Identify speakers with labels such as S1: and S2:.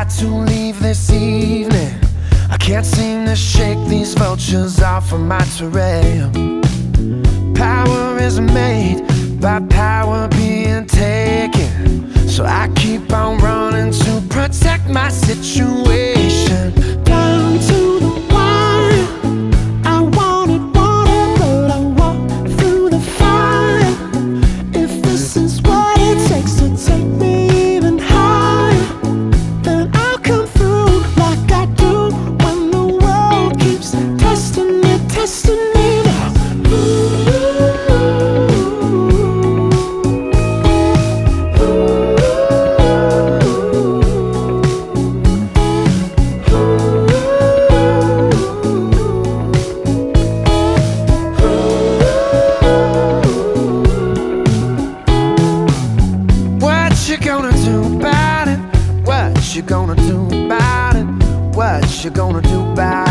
S1: got to leave this evening. I can't seem to shake these vultures off of my terrain. Power is made by power being taken, so I keep on running to protect my situation.
S2: Down to the wire, I wanted water, but I walked through the fire. If this is what it takes to take me even higher, then I'll come through like I do when the world keeps testing me now.
S1: What you gonna do about it? What you gonna do about it? What you gonna do about it?